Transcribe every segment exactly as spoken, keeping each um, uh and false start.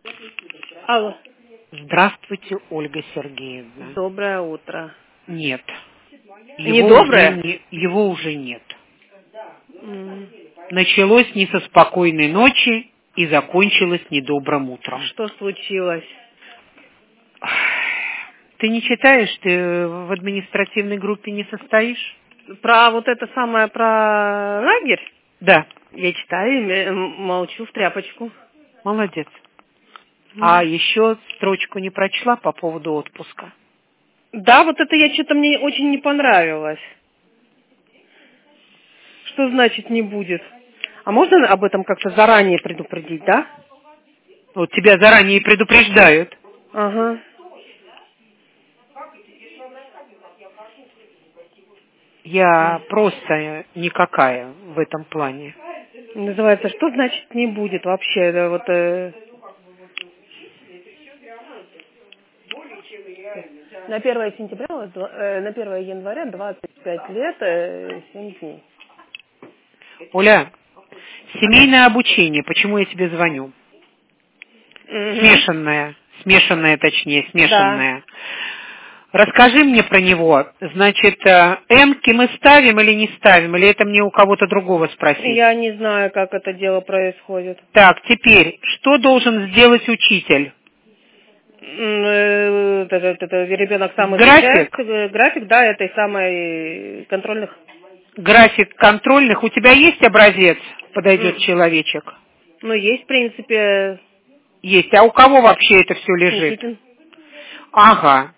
Алло. Здравствуйте, Ольга Сергеевна. Доброе утро. Нет. Не Его доброе? Уже не, его уже нет. М. Началось не со спокойной ночи и закончилось недобрым утром. Что случилось? Ты не читаешь? Ты в административной группе не состоишь? Про вот это самое, про лагерь? Да. Я читаю и м- молчу в тряпочку. Молодец. М. А еще строчку не прочла по поводу отпуска? Да, вот это я что-то мне очень не понравилось. Что значит не будет? А можно об этом как-то заранее предупредить, да? Вот тебя заранее предупреждают. Ага. Я просто никакая в этом плане. Называется, что значит не будет вообще? Это вот... э, На первое сентября, у вас два- э, на первое января двадцать пять лет, э, семь дней. Оля, семейное обучение, почему я тебе звоню? Мгм. Смешанное, смешанное точнее, Да. смешанное. Расскажи мне про него. Значит, э, эмки мы ставим или не ставим, или это мне у кого-то другого спросить? Я не знаю, как это дело происходит. Так, теперь, что должен сделать учитель? М, э, это- это- это ребенок сам График? изучает э, график, да, этой самой контрольных. График контрольных. У тебя есть образец? Подойдет М, человечек. Ну, есть, в принципе, Есть. А у кого вообще это все лежит? Никитин. Ага.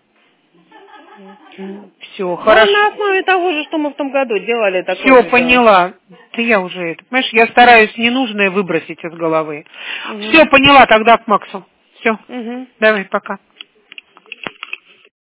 Все, Ну, хорошо. на основе того же, что мы в том году делали, такое Все, же дело. поняла. Да я уже это. Понимаешь, я стараюсь ненужное выбросить из головы. Мгм. Все, поняла, тогда к Максу. Все. Мгм. Давай, пока.